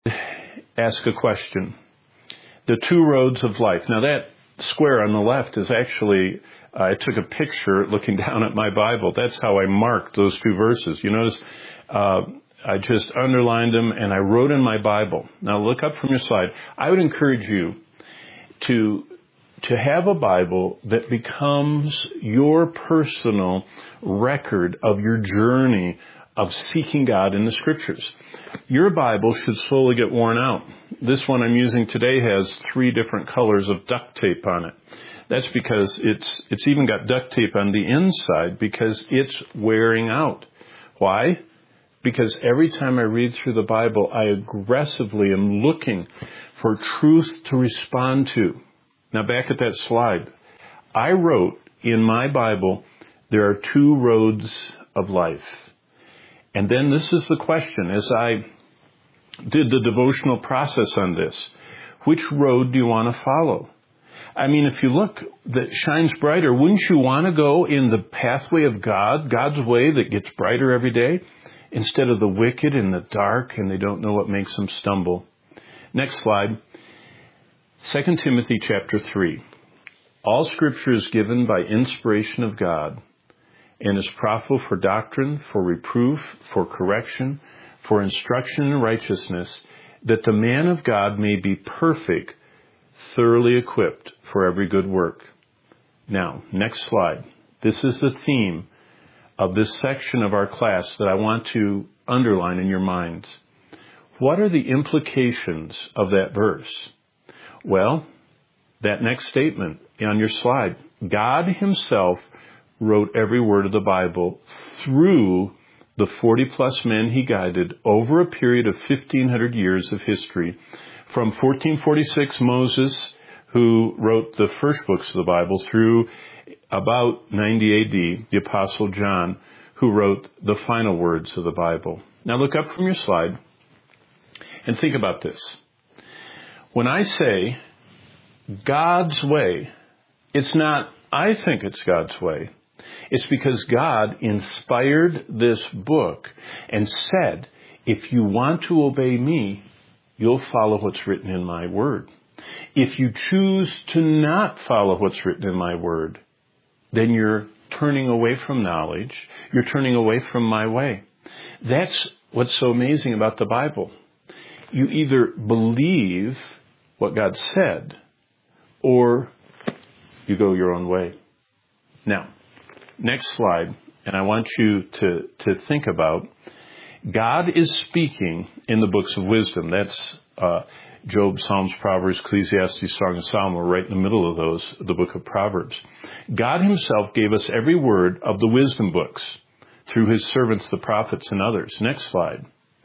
ask a question. The two roads of life. Now that square on the left is actually, I took a picture looking down at my Bible. That's how I marked those two verses. You notice, I just underlined them and I wrote in my Bible. Now look up from your slide. I would encourage you to have a Bible that becomes your personal record of your journey of seeking God in the Scriptures. Your Bible should slowly get worn out. This one I'm using today has 3 different colors of duct tape on it. That's because it's even got duct tape on the inside because it's wearing out. Why? Because every time I read through the Bible, I aggressively am looking for truth to respond to. Now back at that slide, I wrote in my Bible, there are 2 roads of life. And then this is the question, as I did the devotional process on this, which road do you want to follow? I mean, if you look, that shines brighter, wouldn't you want to go in the pathway of God, God's way that gets brighter every day, instead of the wicked and the dark and they don't know what makes them stumble? Next slide. 2 Timothy chapter 3. All Scripture is given by inspiration of God and is profitable for doctrine, for reproof, for correction, for instruction in righteousness, that the man of God may be perfect, thoroughly equipped for every good work. Now, next slide. This is the theme of this section of our class that I want to underline in your minds. What are the implications of that verse? Well, that next statement on your slide, God Himself wrote every word of the Bible through the 40-plus men He guided over a period of 1,500 years of history. From 1446, Moses, who wrote the first books of the Bible, through about 90 AD, the Apostle John, who wrote the final words of the Bible. Now look up from your slide and think about this. When I say God's way, it's not, I think it's God's way. It's because God inspired this book and said, if you want to obey me, you'll follow what's written in my word. If you choose to not follow what's written in my word, then you're turning away from knowledge. You're turning away from my way. That's what's so amazing about the Bible. You either believe what God said, or you go your own way. Now, next slide, and I want you to think about, God is speaking in the books of wisdom. That's Job, Psalms, Proverbs, Ecclesiastes, Song of Solomon. We're right in the middle of those, the book of Proverbs. God Himself gave us every word of the wisdom books through His servants, the prophets, and others. Next slide.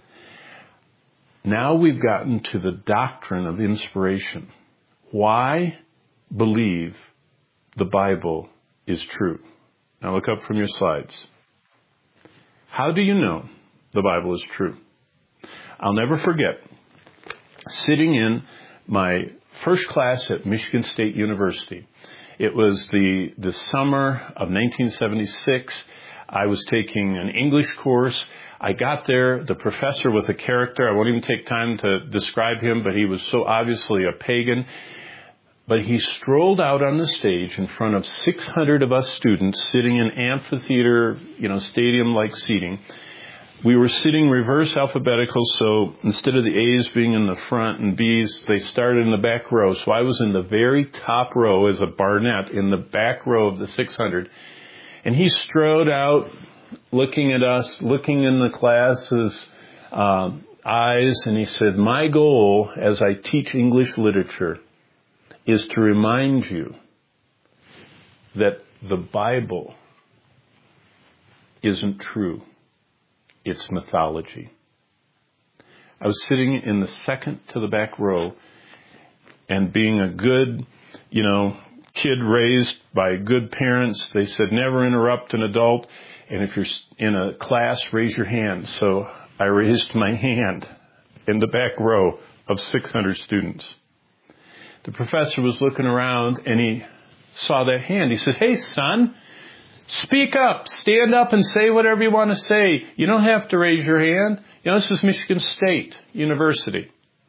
Now we've gotten to the doctrine of inspiration. Why believe the Bible is true? Now look up from your slides. How do you know the Bible is true? I'll never forget sitting in my first class at Michigan State University. It was the summer of 1976. I was taking an English course. I got there. The professor was a character. I won't even take time to describe him, but he was so obviously a pagan. But he strolled out on the stage in front of 600 of us students sitting in amphitheater, stadium-like seating. We were sitting reverse alphabetical, so instead of the A's being in the front and B's, they started in the back row. So I was in the very top row as a Barnett in the back row of the 600. And he strode out, looking at us, looking in the class's eyes, and he said, my goal as I teach English literature is to remind you that the Bible isn't true. It's mythology. I was sitting in the second to the back row, and being a good, kid raised by good parents, they said never interrupt an adult, and if you're in a class, raise your hand. So I raised my hand in the back row of 600 students. The professor was looking around, and he saw that hand. He said, hey, son, speak up, stand up and say whatever you want to say. You don't have to raise your hand. This is Michigan State University.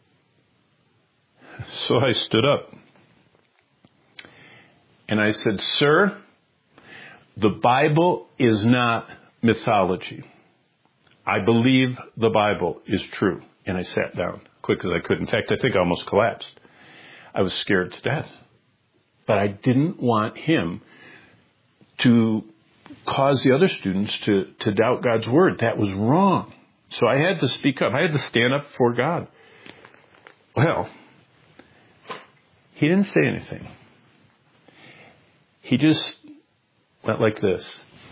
So I stood up and I said, "Sir, the Bible is not mythology. I believe the Bible is true." And I sat down quick as I could. In fact, I think I almost collapsed. I was scared to death. But I didn't want him to cause the other students to doubt God's word. That was wrong. So I had to speak up. I had to stand up for God. Well, he didn't say anything. He just went like this.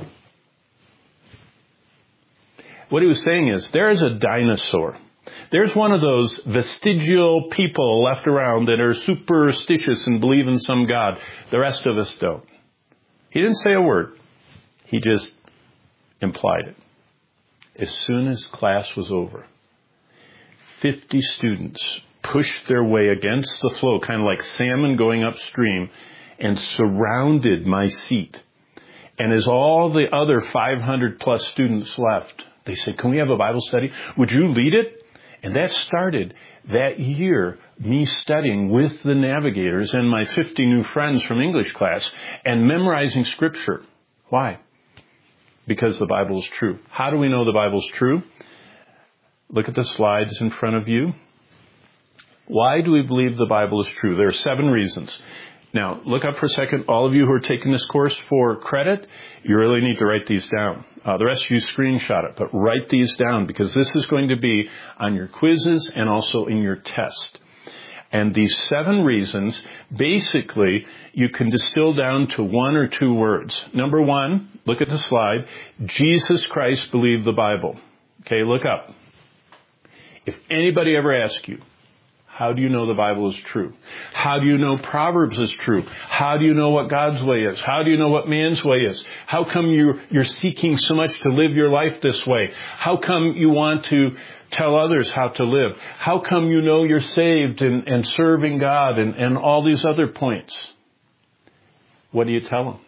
What he was saying is, there is a dinosaur. There's one of those vestigial people left around that are superstitious and believe in some God. The rest of us don't. He didn't say a word. He just implied it. As soon as class was over, 50 students pushed their way against the flow, kind of like salmon going upstream, and surrounded my seat. And as all the other 500 plus students left, they said, "Can we have a Bible study? Would you lead it?" And that started that year, me studying with the navigators and my 50 new friends from English class and memorizing Scripture. Why? Because the Bible is true. How do we know the Bible is true? Look at the slides in front of you. Why do we believe the Bible is true? There are 7 reasons. Now, look up for a second. All of you who are taking this course for credit, you really need to write these down. The rest of you screenshot it, but write these down because this is going to be on your quizzes and also in your test. And these 7 reasons, basically, you can distill down to 1 or 2 words. Number 1, look at the slide. Jesus Christ believed the Bible. Okay, look up. If anybody ever asks you, how do you know the Bible is true? How do you know Proverbs is true? How do you know what God's way is? How do you know what man's way is? How come you're seeking so much to live your life this way? How come you want to tell others how to live? How come you know you're saved and serving God and all these other points? What do you tell them?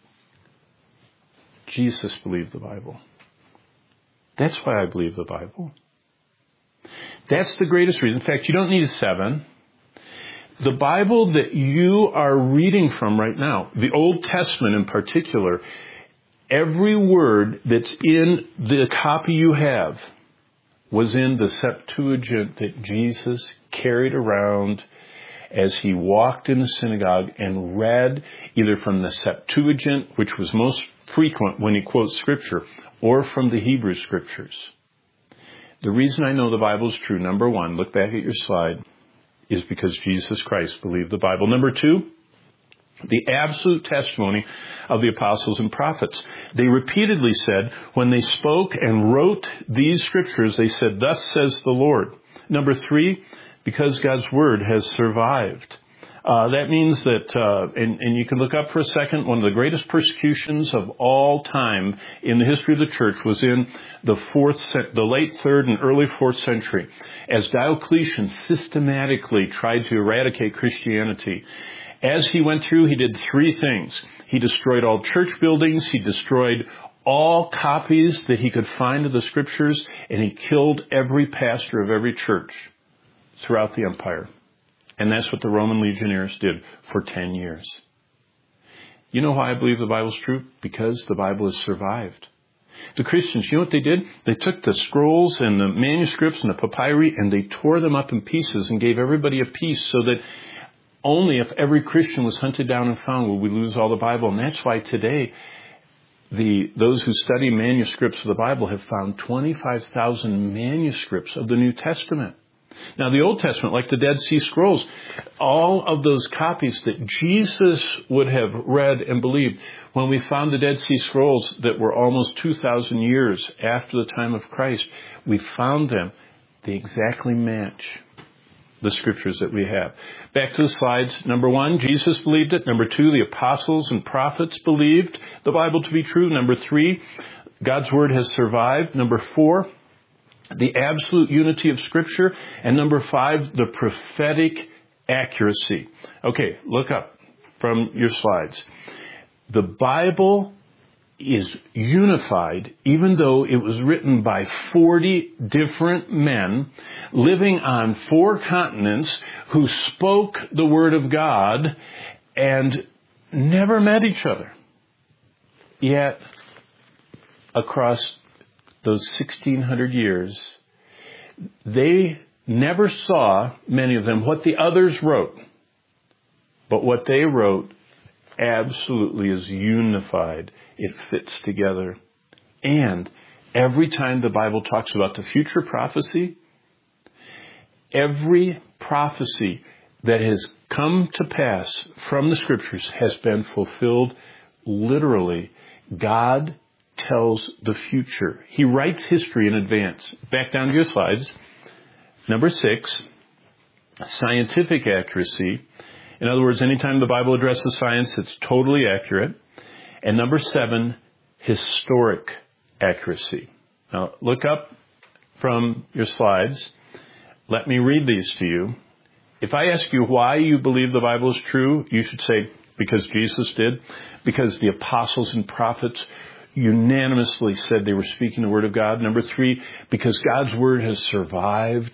Jesus believed the Bible. That's why I believe the Bible. That's the greatest reason. In fact, you don't need a 7. The Bible that you are reading from right now, the Old Testament in particular, every word that's in the copy you have was in the Septuagint that Jesus carried around as he walked in the synagogue and read either from the Septuagint, which was most frequent when he quotes Scripture, or from the Hebrew Scriptures. The reason I know the Bible is true, number 1, look back at your slide, is because Jesus Christ believed the Bible. Number 2, the absolute testimony of the apostles and prophets. They repeatedly said, when they spoke and wrote these scriptures, they said, "Thus says the Lord." Number 3, because God's word has survived. That means that, and you can look up for a second, one of the greatest persecutions of all time in the history of the church was in the late 3rd and early 4th century, as Diocletian systematically tried to eradicate Christianity. As he went through, he did 3 things. He destroyed all church buildings, he destroyed all copies that he could find of the Scriptures, and he killed every pastor of every church throughout the empire. And that's what the Roman legionnaires did for 10 years. You know why I believe the Bible's true? Because the Bible has survived. The Christians, you know what they did? They took the scrolls and the manuscripts and the papyri and they tore them up in pieces and gave everybody a piece so that only if every Christian was hunted down and found would we lose all the Bible. And that's why today those who study manuscripts of the Bible have found 25,000 manuscripts of the New Testament. Now, the Old Testament, like the Dead Sea Scrolls, all of those copies that Jesus would have read and believed, when we found the Dead Sea Scrolls that were almost 2,000 years after the time of Christ, we found them. They exactly match the Scriptures that we have. Back to the slides. Number 1, Jesus believed it. Number 2, the apostles and prophets believed the Bible to be true. Number 3, God's Word has survived. Number 4, the absolute unity of Scripture. And number 5, the prophetic accuracy. Okay, look up from your slides. The Bible is unified, even though it was written by 40 different men living on 4 continents who spoke the Word of God and never met each other. Yet, across those 1,600 years, they never saw, many of them, what the others wrote. But what they wrote absolutely is unified. It fits together. And every time the Bible talks about the future prophecy, every prophecy that has come to pass from the Scriptures has been fulfilled literally. God tells the future. He writes history in advance. Back down to your slides. Number 6, scientific accuracy. In other words, anytime the Bible addresses science, it's totally accurate. And number 7, historic accuracy. Now, look up from your slides. Let me read these to you. If I ask you why you believe the Bible is true, you should say, because Jesus did, because the apostles and prophets unanimously said they were speaking the Word of God. Number 3, because God's Word has survived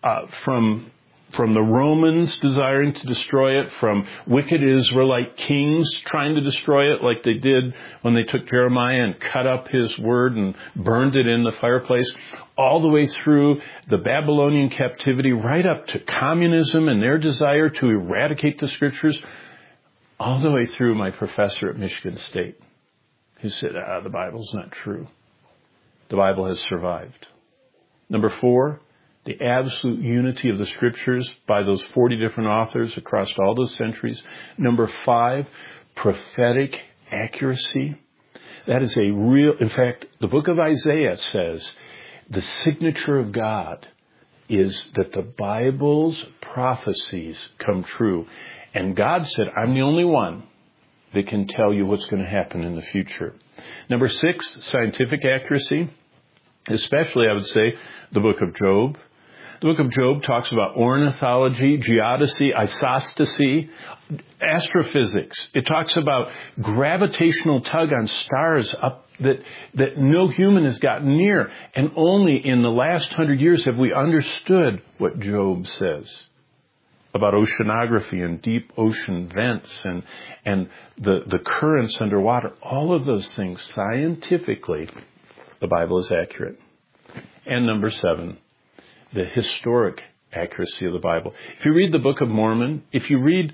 from the Romans desiring to destroy it, from wicked Israelite kings trying to destroy it, like they did when they took Jeremiah and cut up his word and burned it in the fireplace, all the way through the Babylonian captivity, right up to communism and their desire to eradicate the Scriptures, all the way through my professor at Michigan State, who said, the Bible's not true. The Bible has survived. Number 4, the absolute unity of the Scriptures by those 40 different authors across all those centuries. Number 5, prophetic accuracy. That is a real, in fact, the book of Isaiah says the signature of God is that the Bible's prophecies come true. And God said, I'm the only one that can tell you what's going to happen in the future. Number 6, scientific accuracy. Especially, I would say, the book of Job. The book of Job talks about ornithology, geodesy, isostasy, astrophysics. It talks about gravitational tug on stars up that no human has gotten near. And only in the last 100 years have we understood what Job says about oceanography and deep ocean vents and the currents underwater. All of those things, scientifically, the Bible is accurate. And number 7, the historic accuracy of the Bible. If you read the Book of Mormon, if you read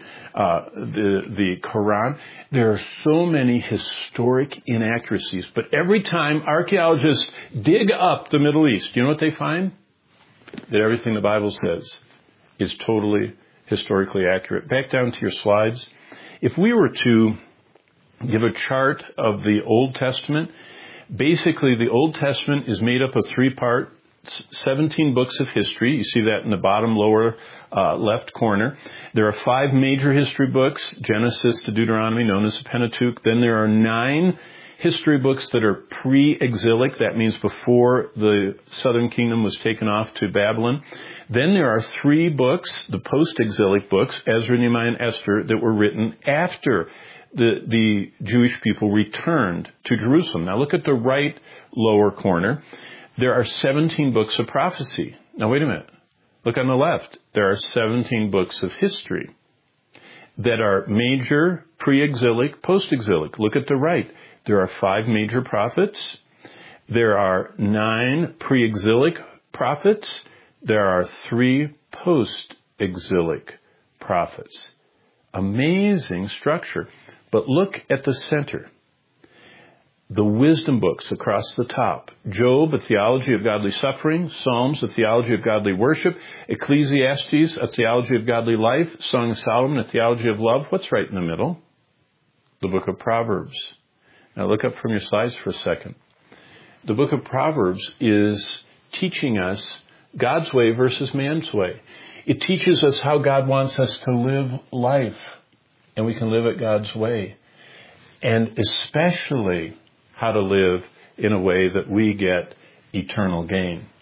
the Quran, there are so many historic inaccuracies. But every time archaeologists dig up the Middle East, you know what they find? That everything the Bible says is totally historically accurate. Back down to your slides. If we were to give a chart of the Old Testament, basically the Old Testament is made up of 3 parts. 17 books of history. You see that in the bottom lower left corner. There are 5 major history books, Genesis to Deuteronomy, known as the Pentateuch. Then there are 9 history books that are pre-exilic. That means before the southern kingdom was taken off to Babylon. Then there are 3 books, the post-exilic books, Ezra, Nehemiah, and Esther, that were written after the Jewish people returned to Jerusalem. Now look at the right lower corner. There are 17 books of prophecy. Now, wait a minute. Look on the left. There are 17 books of history that are major, pre-exilic, post-exilic. Look at the right. There are 5 major prophets. There are 9 pre-exilic prophets. There are 3 post-exilic prophets. Amazing structure. But look at the center. The wisdom books across the top. Job, a theology of godly suffering. Psalms, a theology of godly worship. Ecclesiastes, a theology of godly life. Song of Solomon, a theology of love. What's right in the middle? The book of Proverbs. Now look up from your slides for a second. The book of Proverbs is teaching us God's way versus man's way. It teaches us how God wants us to live life. And we can live it God's way. And especially how to live in a way that we get eternal gain.